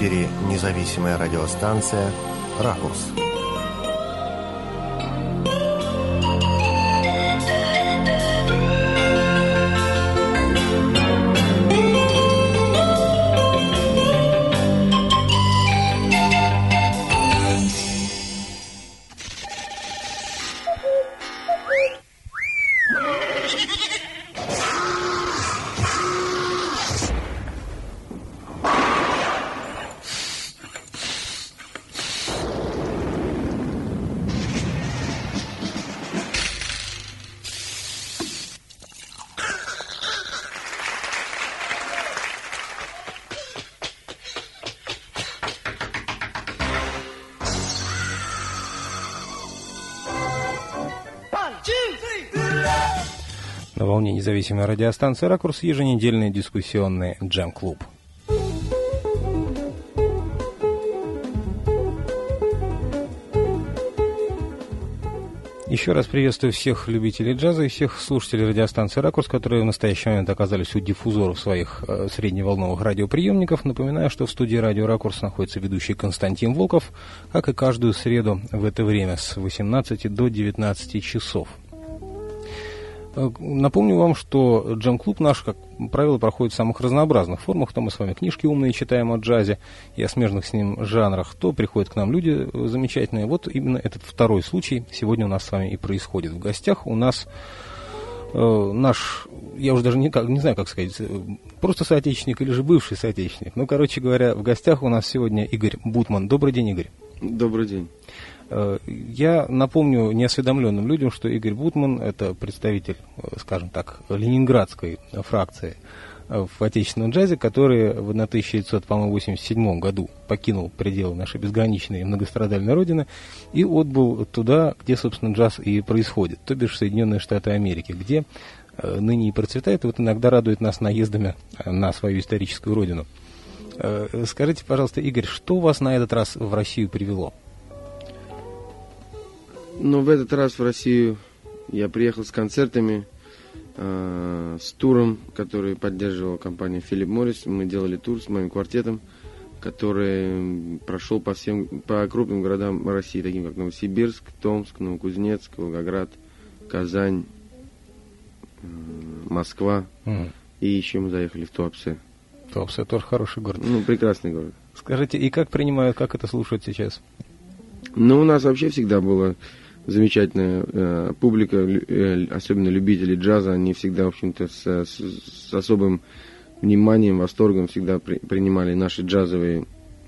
эфире независимая радиостанция «Ракурс». На волне независимой радиостанции «Ракурс» еженедельный дискуссионный джем-клуб. Еще раз приветствую всех любителей джаза и всех слушателей радиостанции «Ракурс», которые в настоящий момент оказались у диффузоров своих средневолновых радиоприемников. Напоминаю, что в студии радио «Ракурс» находится ведущий Константин Волков, как и каждую среду в это время с 18 до 19 часов. Напомню вам, что джем-клуб наш, как правило, проходит в самых разнообразных формах. То мы с вами книжки умные читаем о джазе и о смежных с ним жанрах, то приходят к нам люди замечательные. Вот именно этот второй случай сегодня у нас с вами и происходит. В гостях у нас наш, я уже даже не знаю, как сказать, просто соотечественник или же бывший соотечественник. Ну, короче говоря, в гостях у нас сегодня Игорь Бутман. Добрый день, Игорь. Добрый день. Я напомню неосведомленным людям, что Игорь Бутман – это представитель, скажем так, ленинградской фракции в отечественном джазе, который в 1987 году покинул пределы нашей безграничной и многострадальной родины и отбыл туда, где, собственно, джаз и происходит, то бишь Соединенные Штаты Америки, где ныне и процветает, и вот иногда радует нас наездами на свою историческую родину. Скажите, пожалуйста, Игорь, что вас на этот раз в Россию привело? Ну, в этот раз в Россию я приехал с концертами, с туром, который поддерживала компания Philip Morris. Мы делали тур с моим квартетом, который прошел по крупным городам России, таким как Новосибирск, Томск, Новокузнецк, Волгоград, Казань, Москва. И еще мы заехали в Туапсе. Туапсе тоже хороший город. Ну, прекрасный город. Скажите, и как принимают, как это слушают сейчас? Ну, у нас вообще всегда была замечательная публика, особенно любители джаза. Они всегда, в общем-то, с особым вниманием, восторгом всегда принимали наши джазовые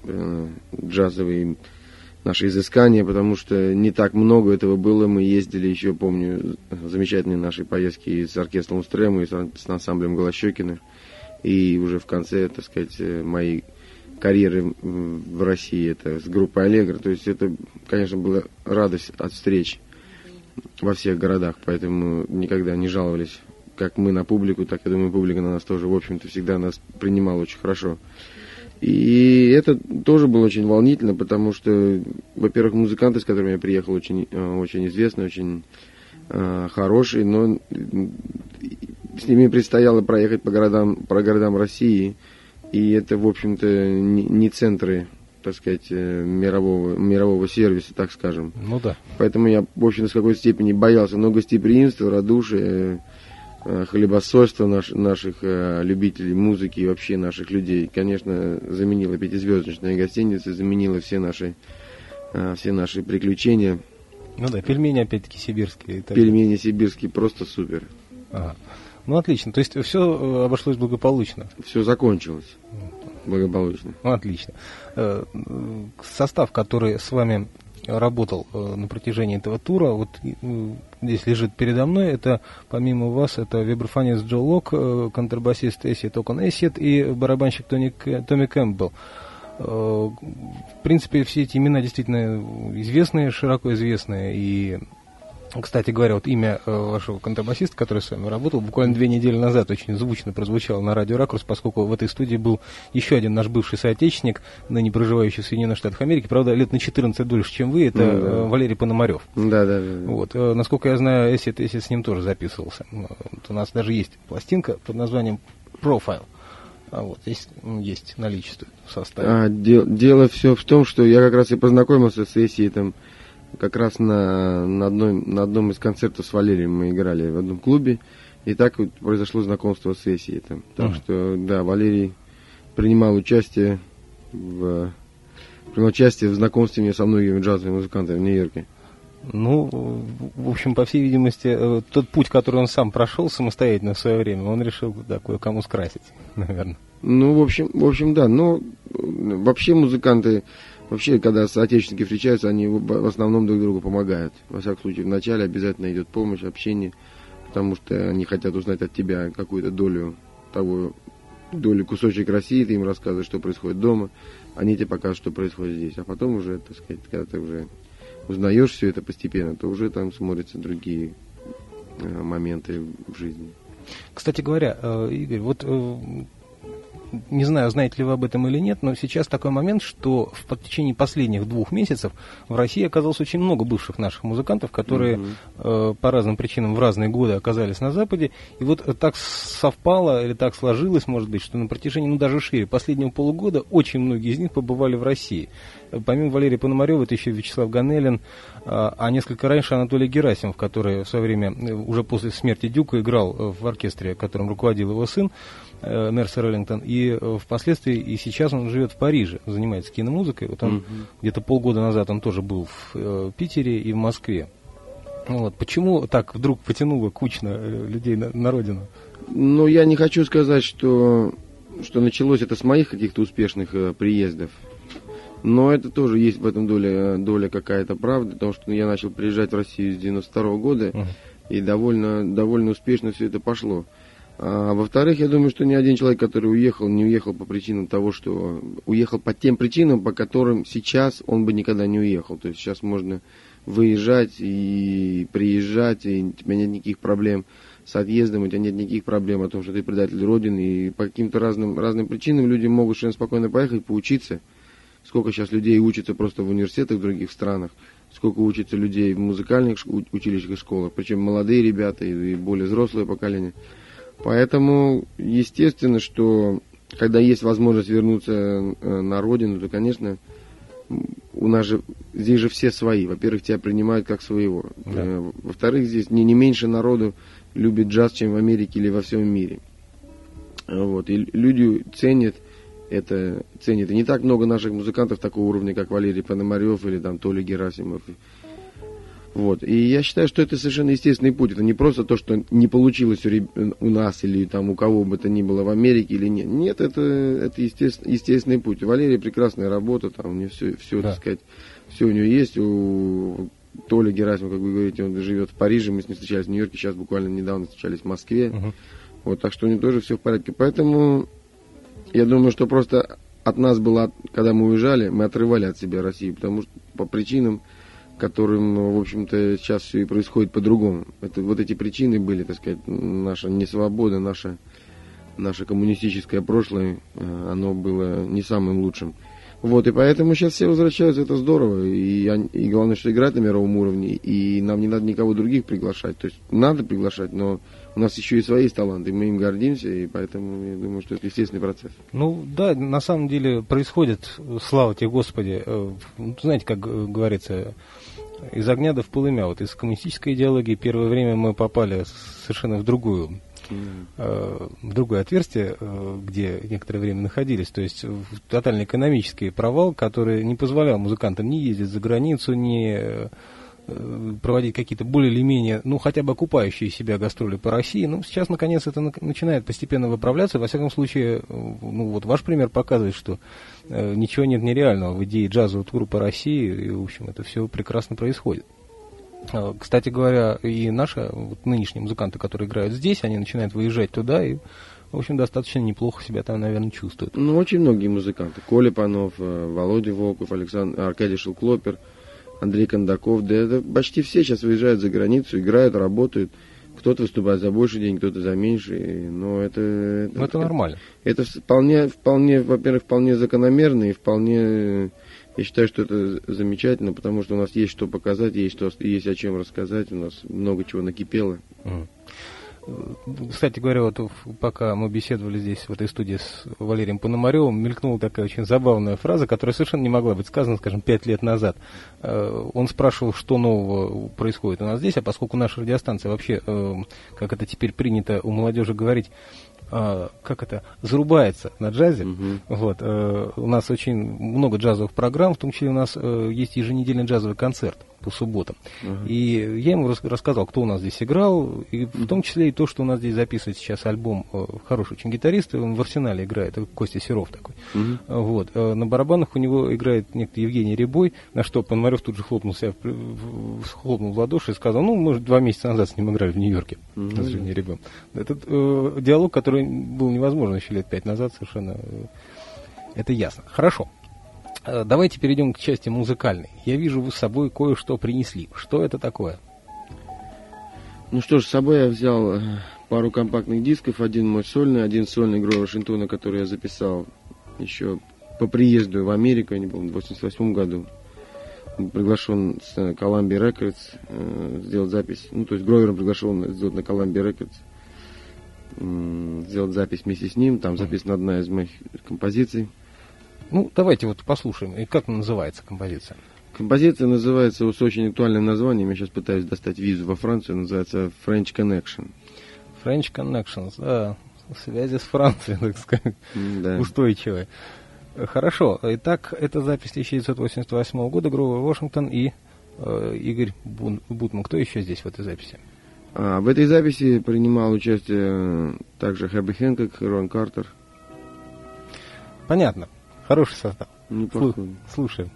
наши изыскания, потому что не так много этого было. Мы ездили еще, помню, замечательные наши поездки и с оркестром Устрема, и с ансамблем Голощекина. И уже в конце, так сказать, моей карьеры в России, это с группой «Аллегро». То есть это, конечно, была радость от встреч во всех городах, поэтому никогда не жаловались как мы на публику, так, я думаю, публика на нас тоже, в общем-то, всегда нас принимала очень хорошо. И это тоже было очень волнительно, потому что, во-первых, музыканты, с которыми я приехал, очень известные, очень хорошие, но с ними предстояло проехать по городам России. И это, в общем-то, не центры, так сказать, мирового сервиса, так скажем. Ну да. Поэтому я, в общем-то, в какой-то степени боялся. Но гостеприимство, радушие, хлебосольство наших любителей музыки и вообще наших людей, конечно, заменило пятизвездочная гостиница, заменило все наши приключения. Ну да, пельмени опять-таки сибирские. Пельмени сибирские просто супер. Ага. Ну, отлично. То есть все обошлось благополучно? Все закончилось благополучно. Ну, отлично. Состав, который с вами работал на протяжении этого тура, вот здесь лежит передо мной, это помимо вас, это вибрафонист Джо Лок, контрабасист Эсси Токон Эссет и барабанщик Томми Кэмпбелл. В принципе, все эти имена действительно известные, широко известные. И, кстати говоря, вот имя вашего контрабасиста, который с вами работал, буквально 2 недели назад очень звучно прозвучало на радио «Ракурс», поскольку в этой студии был еще один наш бывший соотечественник, ныне проживающий в Соединенных Штатах Америки, правда, лет на 14 дольше, чем вы, это Валерий Пономарев. Да. Вот. Насколько я знаю, Эссет с ним тоже записывался. Вот у нас даже есть пластинка под названием «Profile». А вот есть наличествует в составе. Дело все в том, что я как раз и познакомился с Эссиетом как раз на одном из концертов с Валерием. Мы играли в одном клубе, и так вот произошло знакомство с Эссиетом. Так что, да, Валерий принимал участие в знакомстве мне со многими джазовыми музыкантами в Нью-Йорке. Ну, в общем, по всей видимости, тот путь, который он сам прошел самостоятельно в свое время, он решил кое-кому скрасить, наверное. Ну, в общем, да. Но вообще музыканты, когда соотечественники встречаются, они в основном друг другу помогают. Во всяком случае, вначале обязательно идет помощь, общение, потому что они хотят узнать от тебя какую-то долю кусочек России, ты им рассказываешь, что происходит дома, они тебе покажут, что происходит здесь. А потом уже, так сказать, когда ты уже узнаешь все это постепенно, то уже там смотрятся другие моменты в жизни. Кстати говоря, Игорь, вот не знаю, знаете ли вы об этом или нет, но сейчас такой момент, что в течение последних 2 месяцев в России оказалось очень много бывших наших музыкантов, которые по разным причинам в разные годы оказались на Западе. И вот так совпало, или так сложилось, может быть, что на протяжении, даже шире, последнего полугода очень многие из них побывали в России. Помимо Валерия Пономарева, это еще Вячеслав Ганелин, а несколько раньше Анатолий Герасимов, который в свое время, уже после смерти Дюка, играл в оркестре, которым руководил его сын, Нерси Реллингтон, и впоследствии, и сейчас он живет в Париже, занимается киномузыкой. Вот он где-то полгода назад он тоже был в Питере и в Москве. Вот. Почему так вдруг потянуло кучно людей на родину? Ну, я не хочу сказать, что началось это с моих каких-то успешных приездов. Но это тоже есть в этом доля какая-то правды, потому что я начал приезжать в Россию с 92 года, и довольно успешно все это пошло. А во-вторых, я думаю, что ни один человек, который уехал, не уехал по причинам того, что уехал по тем причинам, по которым сейчас он бы никогда не уехал. То есть сейчас можно выезжать и приезжать, и у тебя нет никаких проблем с отъездом, у тебя нет никаких проблем о том, что ты предатель Родины, и по каким-то разным причинам люди могут совершенно спокойно поехать, поучиться. Сколько сейчас людей учатся просто в университетах в других странах, сколько учатся людей в музыкальных училищах и школах, причем молодые ребята и более взрослое поколение. Поэтому, естественно, что когда есть возможность вернуться на родину, то, конечно, у нас же здесь же все свои. Во-первых, тебя принимают как своего. Да. Во-вторых, здесь не меньше народу любит джаз, чем в Америке или во всем мире. Вот. И люди ценят это. И не так много наших музыкантов такого уровня, как Валерий Пономарев или там Толя Герасимов. Вот. И я считаю, что это совершенно естественный путь. Это не просто то, что не получилось у нас или там у кого бы то ни было в Америке или нет. Нет, это естественный путь. У Валерия прекрасная работа, там у него все, так сказать, все у него есть. У Толи Герасимова, как вы говорите, он живет в Париже, мы с ним встречались в Нью-Йорке, сейчас буквально недавно встречались в Москве. Вот, так что у него тоже все в порядке. Поэтому я думаю, что просто от нас было, когда мы уезжали, мы отрывали от себя Россию, потому что по причинам, которым, в общем-то, сейчас все и происходит по-другому. Вот эти причины были, так сказать, наша несвобода, наше коммунистическое прошлое, оно было не самым лучшим. Вот, и поэтому сейчас все возвращаются, это здорово, и главное, что играть на мировом уровне, и нам не надо никого других приглашать, то есть надо приглашать, но у нас еще и свои есть таланты, мы им гордимся, и поэтому я думаю, что это естественный процесс. Ну да, на самом деле происходит, слава тебе Господи, знаете, как говорится, из огня до в полымя, вот из коммунистической идеологии первое время мы попали совершенно в другое отверстие, где некоторое время находились, то есть в тотальный экономический провал, который не позволял музыкантам ни ездить за границу, ни проводить какие-то более или менее, хотя бы окупающие себя гастроли по России. Сейчас, наконец, это начинает постепенно выправляться. Во всяком случае, вот ваш пример показывает, что ничего нет нереального в идее джазового тура по России, и, в общем, это все прекрасно происходит. Кстати говоря, и наши нынешние музыканты, которые играют здесь, они начинают выезжать туда и, в общем, достаточно неплохо себя там, наверное, чувствуют. Очень многие музыканты. Коля Панов, Володя Волков, Аркадий Шелклопер, Андрей Кондаков. Да это почти все сейчас выезжают за границу, играют, работают. Кто-то выступает за больше денег, кто-то за меньше. Но это нормально. Это вполне, во-первых, вполне закономерно и вполне... Я считаю, что это замечательно, потому что у нас есть что показать, есть о чем рассказать, у нас много чего накипело. Кстати говоря, вот пока мы беседовали здесь, в этой студии с Валерием Пономаревым, мелькнула такая очень забавная фраза, которая совершенно не могла быть сказана, скажем, 5 лет назад. Он спрашивал, что нового происходит у нас здесь, а поскольку наша радиостанция вообще, как это теперь принято у молодежи говорить, зарубается на джазе. Вот, у нас очень много джазовых программ, в том числе у нас есть еженедельный джазовый концерт по субботам. И я ему рассказал, кто у нас здесь играл, и в том числе и то, что у нас здесь записывает сейчас альбом хороший очень ги타рист, он в Арсенале играет, Костя Серов такой. Вот, на барабанах у него играет некто Евгений Рябой, на что Пономарев тут же хлопнул в ладоши и сказал, мы 2 месяца назад с ним играли в Нью-Йорке, с Женей Рябым. Этот диалог, который был невозможен еще лет 5 назад, совершенно это ясно. Хорошо. Давайте перейдем к части музыкальной. Я вижу, вы с собой кое-что принесли. Что это такое? Ну что ж, с собой я взял пару компактных дисков. Один мой сольный, один сольный Гроя Вашингтона, который я записал еще по приезду в Америку, я не помню, в 88 году. Приглашен с Columbia Records сделать запись. То есть Гровер приглашен сделать на Columbia Records. Сделать запись вместе с ним. Там записана одна из моих композиций. Давайте вот послушаем. И как называется композиция? Композиция называется с очень актуальным названием. Я сейчас пытаюсь достать визу во Францию. Называется French Connection. French Connections, да. Связи с Францией, так сказать. Да. Устойчивые. Хорошо. Итак, это запись 1988 года. Гровер Вашингтон и Игорь Бутман. Кто еще здесь в этой записи? В этой записи принимал участие также Хэбби Хэнкок, Рон Картер. Понятно. Хороший состав. Неплохой. Слушаем.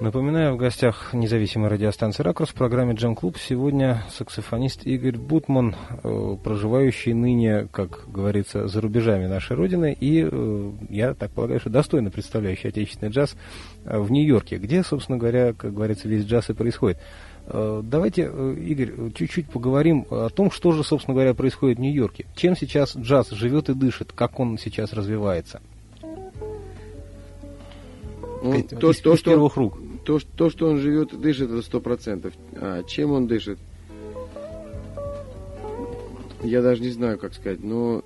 Напоминаю, в гостях независимой радиостанции «Ракурс» в программе «Джем-клуб» сегодня саксофонист Игорь Бутман, проживающий ныне, как говорится, за рубежами нашей Родины, и, я так полагаю, что достойно представляющий отечественный джаз в Нью-Йорке, где, собственно говоря, как говорится, весь джаз и происходит. Давайте, Игорь, чуть-чуть поговорим о том, что же, собственно говоря, происходит в Нью-Йорке. Чем сейчас джаз живет и дышит, как он сейчас развивается? Из первых рук. То, что он живет и дышит, это 100%. А чем он дышит? Я даже не знаю, как сказать, но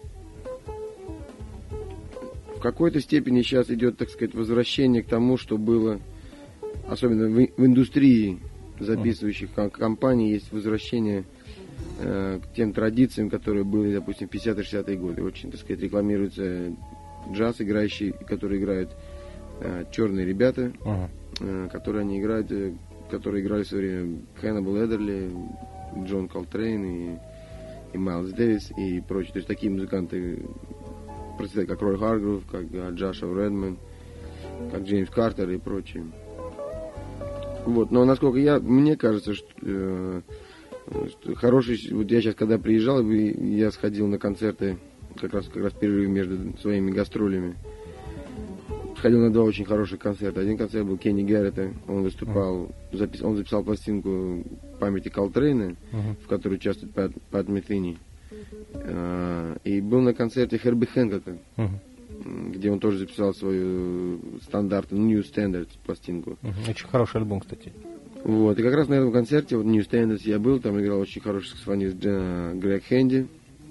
в какой-то степени сейчас идет, так сказать, возвращение к тому, что было, особенно в индустрии записывающих компаний, есть возвращение к тем традициям, которые были, допустим, в 50-60-е годы. Очень, так сказать, рекламируется джаз, которые играют черные ребята, которые играли в свое время Хэннибал Эдерли, Джон Колтрейн и Майлз Дэвис и прочие. То есть такие музыканты процветают, как Рой Харгров, как Джошуа Редман, как Джеймс Картер и прочие. Вот, но насколько мне кажется, что хороший. Вот я сейчас, когда приезжал, я сходил на концерты как раз в перерыве между своими гастролями. Сходил на два очень хороших концерта. Один концерт был Кенни Гарретта. Он выступал, он записал пластинку памяти Колтрейна, в которой участвует Пат Метини. И был на концерте Херби Хэнкока, где он тоже записал свою New Standards пластинку. Очень хороший альбом, кстати. Вот. И как раз на этом концерте, New Standards, я был, там играл очень хороший саксофонист Грег Хэнди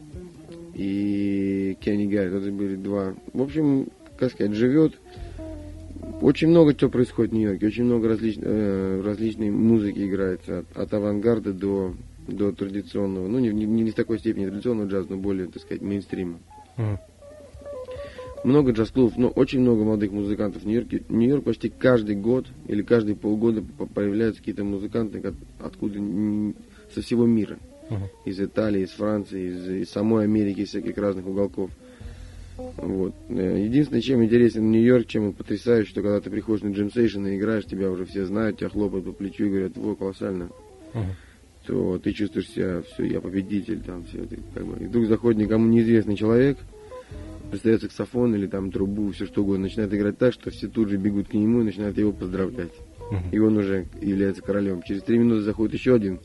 и Кенни Гарретт. Это были два. В общем, как сказать, живет. Очень много чего происходит в Нью-Йорке, очень много различной музыки играется, от авангарда до традиционного, ну не в такой степени традиционного джаза, но более, так сказать, мейнстрима. Много джаз-клубов, но очень много молодых музыкантов в Нью-Йорке. Нью-Йорк почти каждый год или каждые полгода появляются какие-то музыканты откуда со всего мира. Из Италии, из Франции, из самой Америки, из всяких разных уголков. Вот. Единственное, чем интересен Нью-Йорк, чем он потрясающий, что когда ты приходишь на джем-сейшн и играешь, тебя уже все знают, тебя хлопают по плечу и говорят: «Во, колоссально», то ты чувствуешь себя, все, я победитель, там все, ты, как бы. И вдруг заходит никому неизвестный человек, достает саксофон или там трубу, все что угодно, начинает играть так, что все тут же бегут к нему и начинают его поздравлять. И он уже является королем. Через 3 минуты заходит еще один,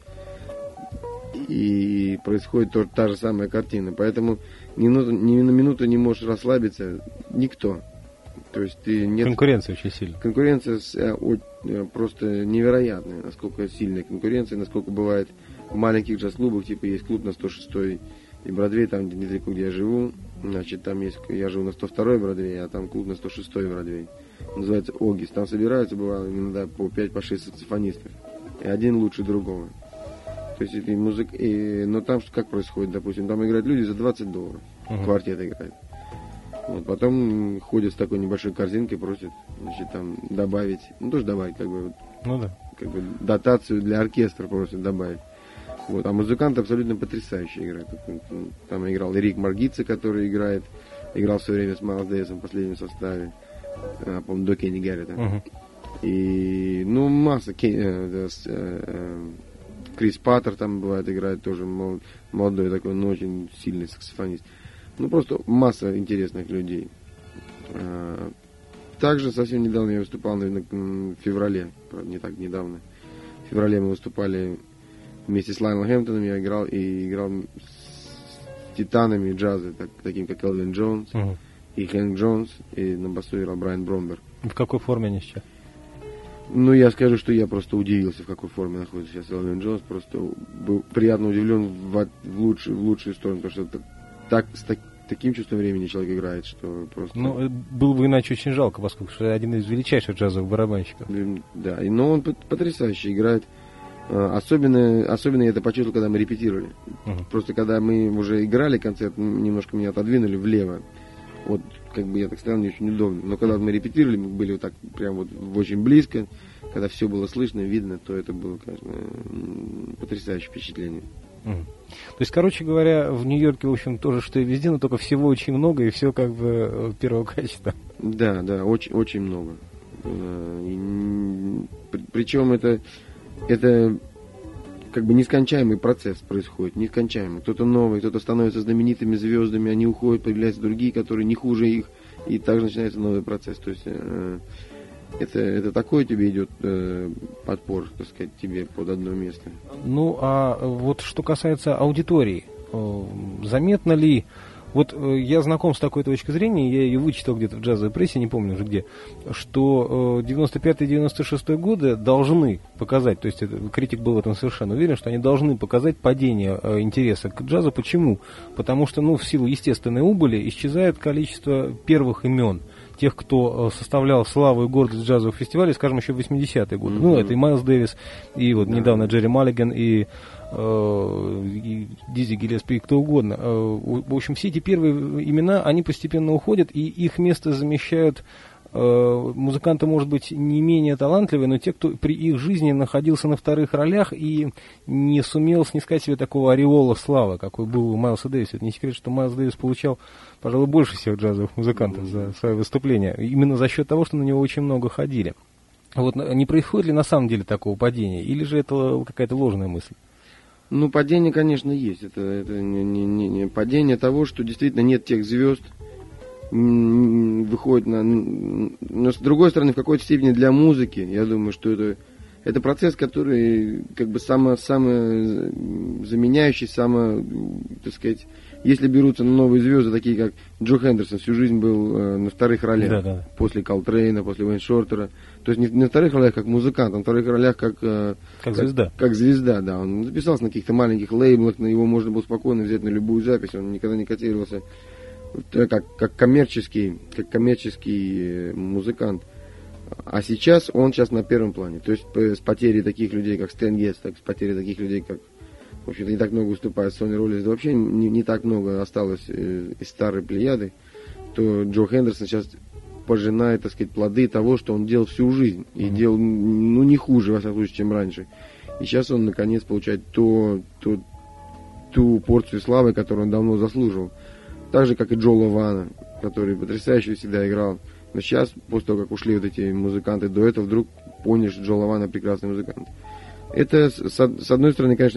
и происходит та же самая картина. Поэтому ни на минуту не можешь расслабиться никто. То есть конкуренция очень сильная. Конкуренция просто невероятная, насколько сильная конкуренция, насколько бывает в маленьких джаз-клубах, типа есть клуб на 106-й и Бродвей, там недалеко, где я живу. Значит, там есть, я живу на 102-й Бродвей, а там клуб на 106-й Бродвей. Называется Огис. Там собираются, бывало, иногда по 5-6 саксофонистов. И один лучше другого. То есть это но там как происходит, допустим, там играют люди за $20, квартет играет. Вот, потом ходят с такой небольшой корзинкой, просят, значит, там добавить, тоже добавить, как бы, как бы дотацию для оркестра просят добавить. Вот, а музыканты абсолютно потрясающие играют. Там играл Рик Маргица, который играл все время с Майлз Дэвисом в последнем составе, по-моему, до Кенни Гарретта. И, масса Крис Паттер там бывает играет, тоже молодой такой, но очень сильный саксофонист. Просто масса интересных людей. Также совсем недавно я выступал, наверное, в феврале, правда, не так недавно. В феврале мы выступали вместе с Лайонелом Хэмптоном, я играл с титанами джаза, такими как Элвин Джонс и Хэнк Джонс, и на басу играл Брайан Бромберг. В какой форме они сейчас? Я скажу, что я просто удивился, в какой форме находится сейчас Элвин Джонс. Просто был приятно удивлен в лучшую сторону, потому что с таким чувством времени человек играет, что просто... Было бы иначе очень жалко, поскольку один из величайших джазовых барабанщиков. Да, но он потрясающе играет. Особенно я это почувствовал, когда мы репетировали. Просто когда мы уже играли концерт, немножко меня отодвинули влево. Вот, как бы я так стоял, мне очень удобно. Но когда мы репетировали, мы были вот так прям вот очень близко, когда все было слышно, видно, то это было, конечно, потрясающее впечатление. То есть, короче говоря, в Нью-Йорке, в общем, тоже, что и везде, но только всего очень много, и все как бы первого качества. Да, очень, очень много. Причем это как бы нескончаемый процесс происходит, нескончаемый. Кто-то новый, кто-то становится знаменитыми звездами, они уходят, появляются другие, которые не хуже их, и также начинается новый процесс. То есть это такой тебе идет подпор, так сказать, тебе под одно место. Ну, а вот что касается аудитории, заметно ли, вот я знаком с такой точкой зрения, я ее вычитал где-то в джазовой прессе, не помню уже где, что 95-96 годы должны показать, то есть критик был в этом совершенно уверен, что они должны показать падение интереса к джазу. Почему? Потому что, в силу естественной убыли исчезает количество первых имен, тех, кто составлял славу и гордость джазовых фестивалей, скажем, еще в 80-е годы. Mm-hmm. Это и Майлз Дэвис, и вот недавно Джерри Маллиган, и Дизи Гиллеспи, кто угодно. В общем, все эти первые имена, они постепенно уходят, и их место замещают музыканты, может быть, не менее талантливые, но те, кто при их жизни находился на вторых ролях и не сумел снискать себе такого ореола славы, какой был у Майлса Дэвиса. Это не секрет, что Майлз Дэвис получал, пожалуй, больше всех джазовых музыкантов за свое выступление, именно за счет того, что на него очень много ходили. Вот не происходит ли на самом деле такого падения, или же это какая-то ложная мысль? Падение, конечно, есть. Это не падение того, что действительно нет тех звезд, выходит но с другой стороны, в какой-то степени для музыки, я думаю, что это процесс, который как бы самозаменяющий, так сказать, если берутся новые звезды, такие как Джо Хендерсон, всю жизнь был на вторых ролях, да. После Колтрейна, после Уэйн Шортера, то есть не на вторых ролях как музыкант, а на вторых ролях как звезда. Как звезда, да. Он записался на каких-то маленьких лейблах, на его можно было спокойно взять на любую запись, он никогда не котировался как коммерческий музыкант. А сейчас он на первом плане. То есть с потерей таких людей, как Стэн Гетц, так с потерей таких людей, как, в общем-то, не так много выступает Сонни Роллинс, да вообще не так много осталось из старой плеяды, то Джо Хендерсон сейчас пожинает, так сказать, плоды того, что он делал всю жизнь. И делал, не хуже, во всяком случае, чем раньше. И сейчас он, наконец, получает ту порцию славы, которую он давно заслуживал. Так же, как и Джо Лована, который потрясающе всегда играл. Но сейчас, после того, как ушли вот эти музыканты до этого, вдруг поняли, что Джо Лована прекрасный музыкант. Это, с одной стороны, конечно,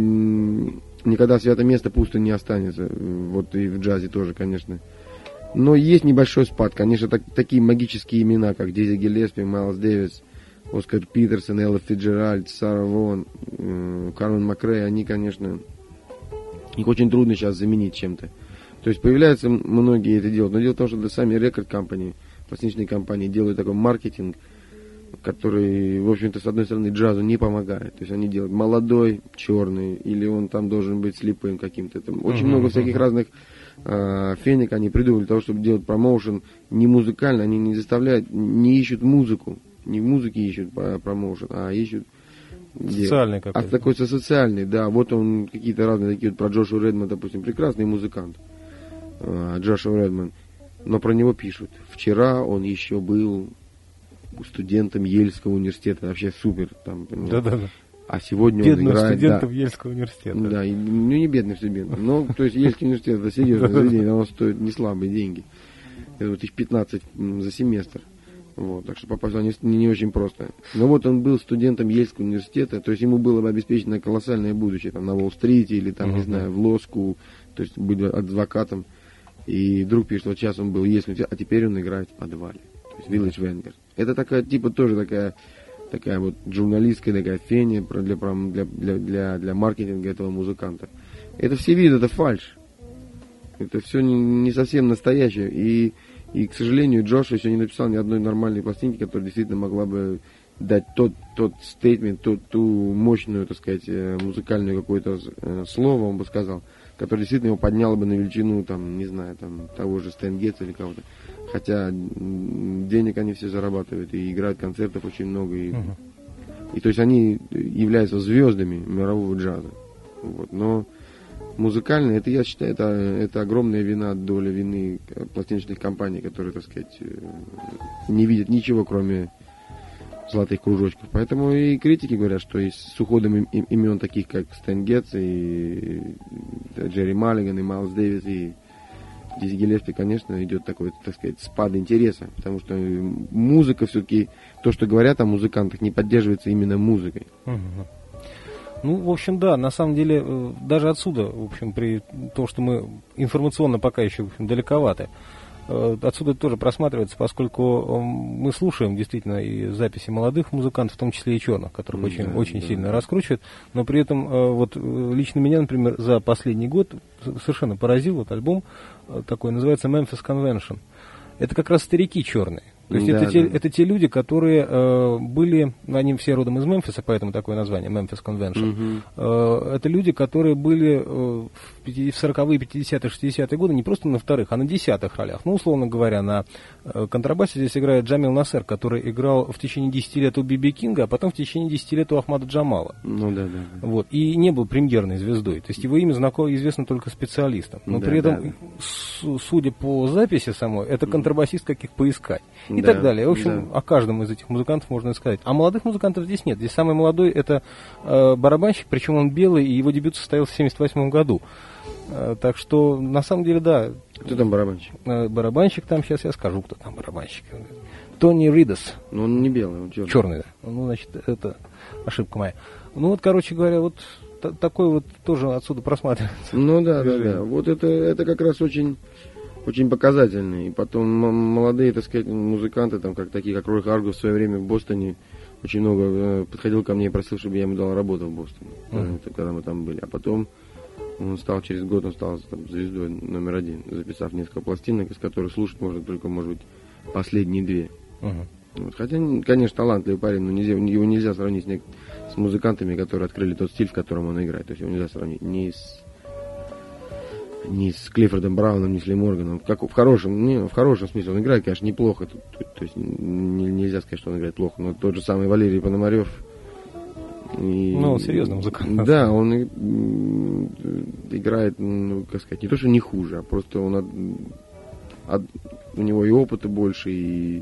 никогда святое место пусто не останется. Вот и в джазе тоже, конечно. Но есть небольшой спад. Конечно, такие магические имена, как Дизи Гиллеспи, Майлз Дэвис, Оскар Питерсон, Элла Фитджеральд, Сара Вон, Кармен Макрей, они, конечно, их очень трудно сейчас заменить чем-то. То есть появляются многие это делают. Но дело в том, что сами рекорд-компании, пластиночные компании делают такой маркетинг, который, в общем-то, с одной стороны, джазу не помогает. То есть они делают молодой, черный, или он там должен быть слепым каким-то. Там очень много всяких разных феник они придумали для того, чтобы делать промоушен не музыкально. Они не заставляют, не ищут музыку. Не в музыке ищут промоушен, а ищут... Социальный какой-то. А такой социальный, да. Вот он, какие-то разные такие, вот про Джошуа Редмана, допустим, прекрасный музыкант. Джошуа Редман. Но про него пишут. Вчера он еще был студентом Ельского университета. Вообще супер. Да. А сегодня бедным он играет... студентом Ельского университета. Да, не бедный студент. Но, то есть, Ельский университет, это серьезное заведение, оно стоит не слабые деньги. Это вот 15 за семестр. Вот, так что попасть не очень просто. Но вот он был студентом Ельского университета, то есть ему было бы обеспечено колоссальное будущее там, на Уолл-стрите или там, не знаю, в Лоу-скул, то есть быть адвокатом. И вдруг пишет, вот сейчас он был в Ельском университете, а теперь он играет в подвале. То есть Village Vanguard. Это такая, типа, тоже такая вот журналистская такая феня для маркетинга этого музыканта. Это все видят, это фальшь. Это все не совсем настоящее. И, к сожалению, Джош еще не написал ни одной нормальной пластинки, которая действительно могла бы дать тот стейтмент, ту мощную, так сказать, музыкальную какое-то слово, он бы сказал, которое действительно его подняло бы на величину, там, не знаю, там, того же Стэн Гетца или кого-то. Хотя денег они все зарабатывают и играют концертов очень много. И то есть они являются звездами мирового джаза. Вот. Но музыкально, это, я считаю, это огромная доля вины пластиночных компаний, которые, так сказать, не видят ничего, кроме золотых кружочков. Поэтому и критики говорят, что с уходом имен таких, как Стэн Гетц, и Джерри Маллиган, и Майлз Дэвис, в Дизгилевте, конечно, идет такой, так сказать, спад интереса, потому что музыка все-таки, то, что говорят о музыкантах, не поддерживается именно музыкой. Ну, в общем, да, на самом деле, даже отсюда, в общем, при том, что мы информационно пока еще, в общем, далековаты, отсюда тоже просматривается, поскольку мы слушаем действительно и записи молодых музыкантов, в том числе и черных, которых очень сильно раскручивают, но при этом вот лично меня, например, за последний год совершенно поразил вот альбом такой, называется Memphis Convention. Это как раз старики черные. То есть это те люди, которые были, они все родом из Мемфиса, поэтому такое название, Memphis Convention. Это люди, которые были в 40-е, 50-е, 60-е годы не просто на вторых, а на десятых ролях. Ну, условно говоря, на контрабасе здесь играет Джамил Насер, который играл в течение 10 лет у Биби Кинга, а потом в течение 10 лет у Ахмада Джамала. Вот. И не был премьерной звездой. То есть его имя известно только специалистам. Но при этом, судя по записи самой, это контрабасист, каких поискать. И так далее. В общем, о каждом из этих музыкантов можно сказать. А молодых музыкантов здесь нет. Здесь самый молодой это барабанщик, причем он белый, и его дебют состоялся в 1978 году. Так что, на самом деле, да. Кто там барабанщик? Барабанщик там, сейчас я скажу, кто там барабанщик. Тони Ридас. Но он не белый, он черный. Черный, да. Ну, значит, это ошибка моя. Ну, вот, короче говоря, вот такой вот тоже отсюда просматривается. Ну, да. Вот это как раз очень показательно. И потом молодые, так сказать, музыканты, там, такие как Рой Харгов в свое время в Бостоне, очень много подходил ко мне и просил, чтобы я ему дал работу в Бостоне, когда мы там были. А потом через год он стал там звездой номер 1, записав несколько пластинок, из которых слушать можно только, может быть, последние 2. Вот. Хотя, конечно, талантливый парень, но его нельзя сравнить с музыкантами, которые открыли тот стиль, в котором он играет. То есть его нельзя сравнить ни с Клиффордом Брауном, ни с Ли Морганом. Как в хорошем смысле. Он играет, конечно, неплохо. То есть нельзя сказать, что он играет плохо. Но тот же самый Валерий Пономарев. Ну, он серьезный музыкант. Да, он играет, как сказать, не то, что не хуже, а просто у него и опыта больше, и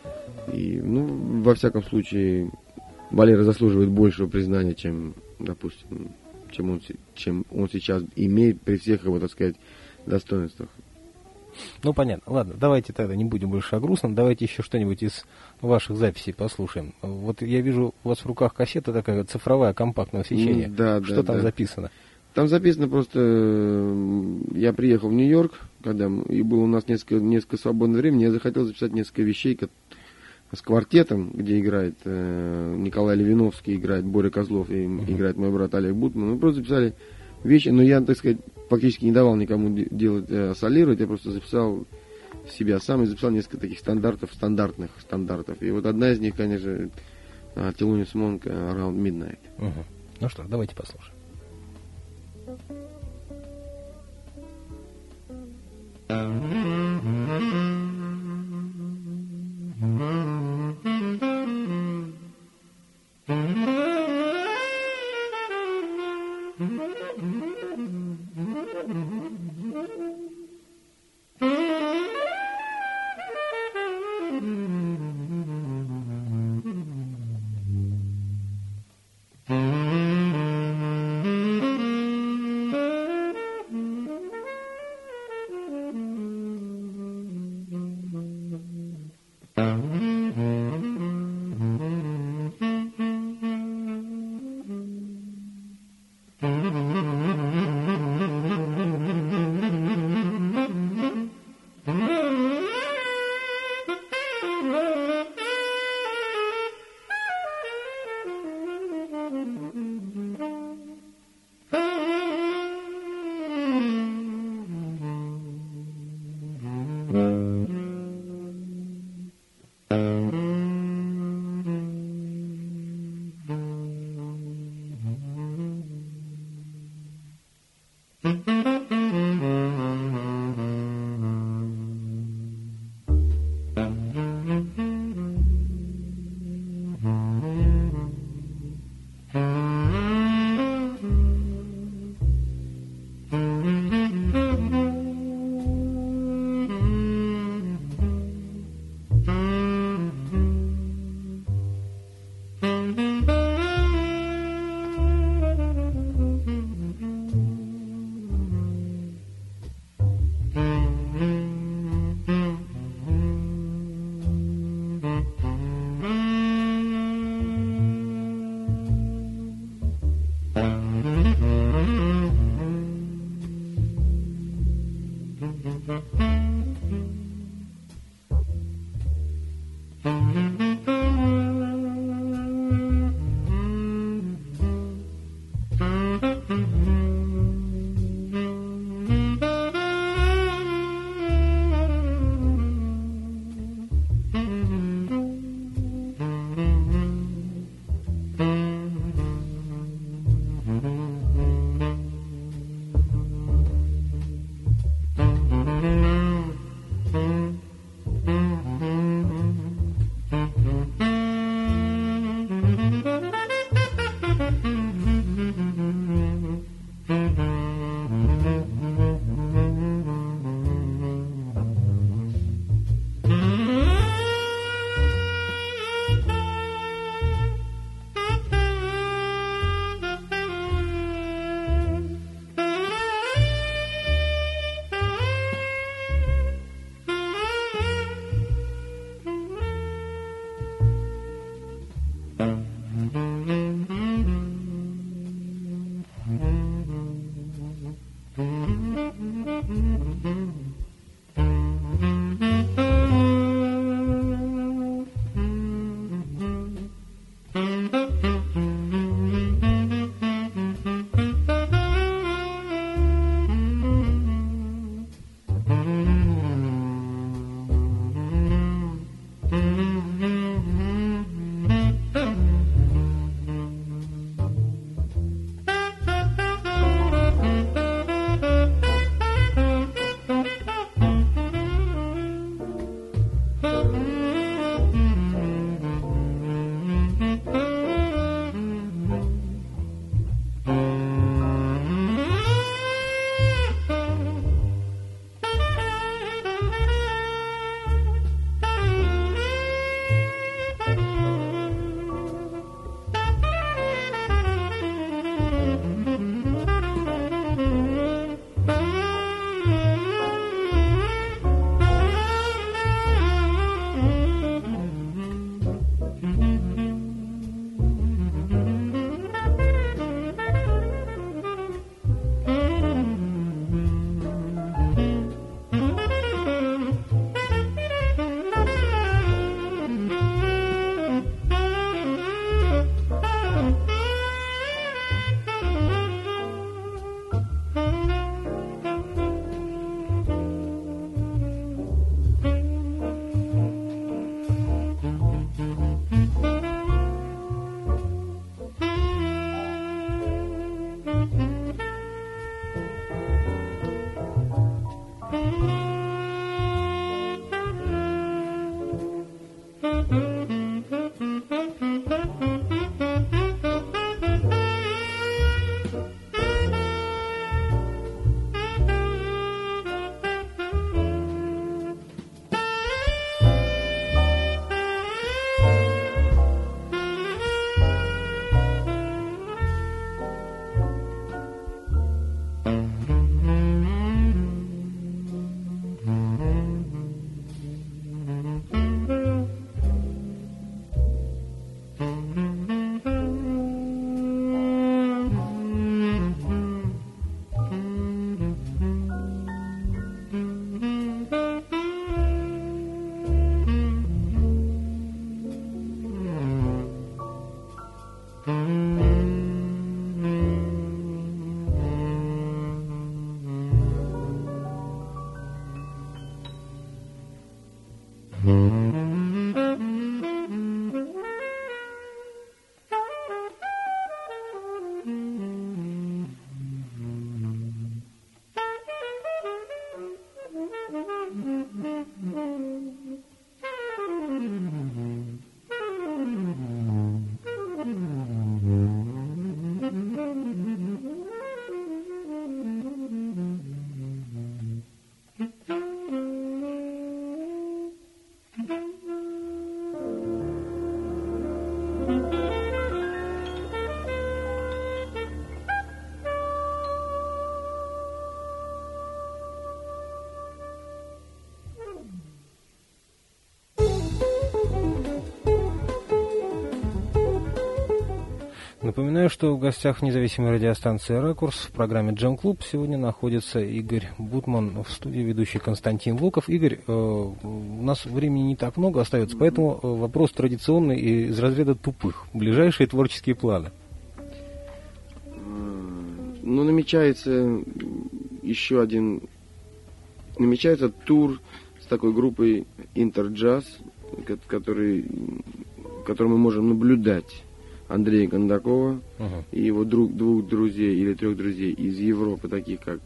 во всяком случае, Валера заслуживает большего признания, чем, допустим, чем он сейчас имеет при всех его, так сказать, достоинствах. Ну, понятно. Ладно, давайте тогда не будем больше о грустном. Давайте еще что-нибудь из ваших записей послушаем. Вот я вижу, у вас в руках кассета такая цифровая, компактного сечения. Что там записано? Там записано просто... Я приехал в Нью-Йорк, и было у нас несколько свободного времени. Я захотел записать несколько вещей с квартетом, где играет Николай Левиновский, играет Боря Козлов и играет мой брат Олег Бутман. Мы просто записали вещи, но я, так сказать, фактически не давал никому солировать, я просто записал себя сам и записал несколько таких стандартных. И вот одна из них, конечно, Thelonious Monk Around Midnight. Ну что, давайте послушаем. Напоминаю, что в гостях независимой радиостанции «Ракурс» в программе «Джем-клуб» сегодня находится Игорь Бутман, в студии ведущий Константин Волков. Игорь, у нас времени не так много остается, поэтому вопрос традиционный и из разряда тупых. Ближайшие творческие планы? Ну, намечается намечается тур с такой группой «Интерджаз», который мы можем наблюдать. Андрея Кондакова и его двух друзей или трех друзей из Европы, таких как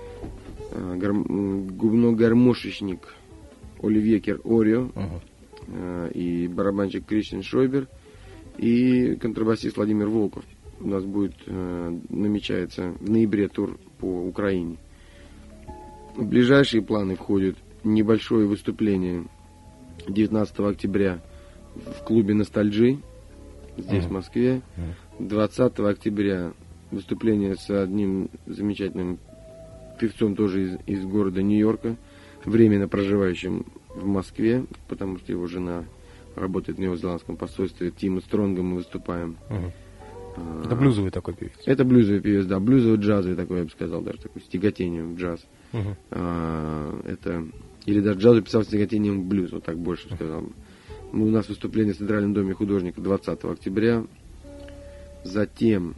губно-гармошечник Оливье Кер-Орио и барабанщик Кристиан Шойбер и контрабасист Владимир Волков. У нас намечается в ноябре тур по Украине. В ближайшие планы входит небольшое выступление 19 октября в клубе «Ностальджи» здесь, в Москве. 20 октября выступление с одним замечательным певцом тоже из города Нью-Йорка, временно проживающим в Москве, потому что его жена работает в Новозеландском посольстве, Тима Стронгом мы выступаем. Это блюзовый такой певец. Это блюзовый певец, да, блюзово-джазовый такой, я бы сказал, даже такой, с тяготением в джаз. Это, или даже джазу писал с тяготением в блюз, вот так больше сказал бы. У нас выступление в Центральном доме художника 20 октября. Затем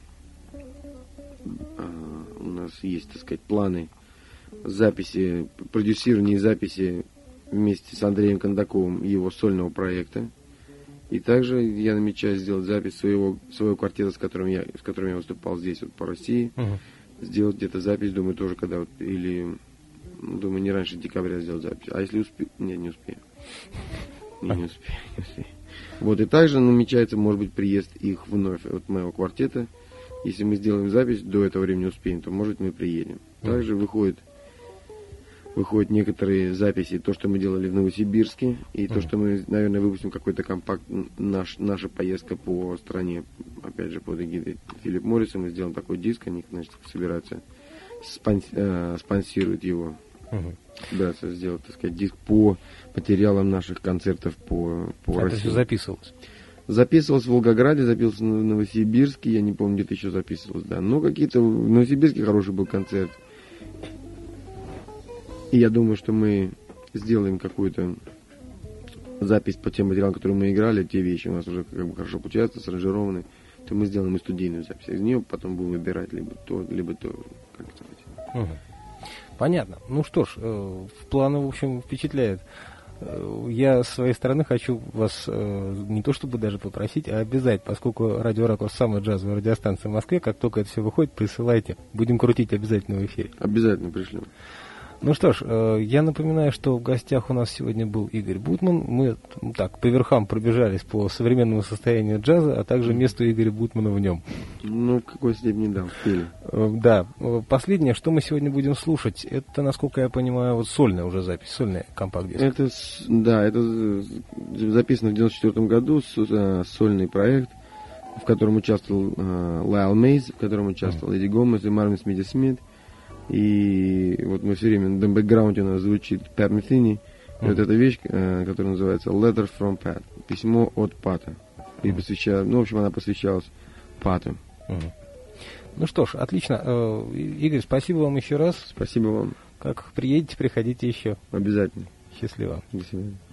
у нас есть, так сказать, планы записи, продюсирование записи вместе с Андреем Кондаковым его сольного проекта. И также я намечаю сделать запись своего квартета, с которым я выступал здесь, вот, по России. Сделать где-то запись, думаю, тоже когда вот, или, думаю, не раньше декабря сделать запись. А если успею? Нет, не успею. Не успею. Вот, и также намечается, может быть, приезд их вновь, от моего квартета. Если мы сделаем запись, до этого времени успеем, то, может, мы приедем. Также выходят некоторые записи, то, что мы делали в Новосибирске, и то, что мы, наверное, выпустим какой-то компакт, наша поездка по стране, опять же, под эгидой Филипп Морриса, мы сделаем такой диск, они, значит, собираются спонсируют его. Собираются сделать, так сказать, диск по материалам наших концертов по России. Это все записывалось? Записывалось в Волгограде, записывалось в Новосибирске, я не помню, где-то еще записывалось, да. Но какие-то в Новосибирске хороший был концерт. И я думаю, что мы сделаем какую-то запись по тем материалам, которые мы играли, те вещи у нас уже как бы хорошо получаются, саранжированы, то мы сделаем и студийную запись. Из нее потом будем выбирать либо то, как сказать. Понятно. Ну что ж, планы, в общем, впечатляют. Я с своей стороны хочу вас не то чтобы даже попросить, а обязать, поскольку Радио Ракурс самая джазовая радиостанция в Москве, как только это все выходит, присылайте. Будем крутить обязательно в эфире. Обязательно пришлем. Ну что ж, я напоминаю, что в гостях у нас сегодня был Игорь Бутман. Мы так по верхам пробежались по современному состоянию джаза, а также месту Игоря Бутмана в нем. Ну, в какой степени, да, успели. Да. Последнее, что мы сегодня будем слушать, это, насколько я понимаю, вот сольная уже запись, сольная компакт-диск. Это записано в 1994 году, сольный проект, в котором участвовал Лайл Мейз, в котором участвовал Эдди Гомес и Марвин Смити Смит. И вот мы все время на бэкграунде у нас звучит Пэт Метини. И вот эта вещь, которая называется Letter from Pat, письмо от Пата. И в общем, она посвящалась Пату. Ну что ж, отлично. Игорь, спасибо вам еще раз. Спасибо вам. Как приедете, приходите еще. Обязательно. Счастливо. До свидания.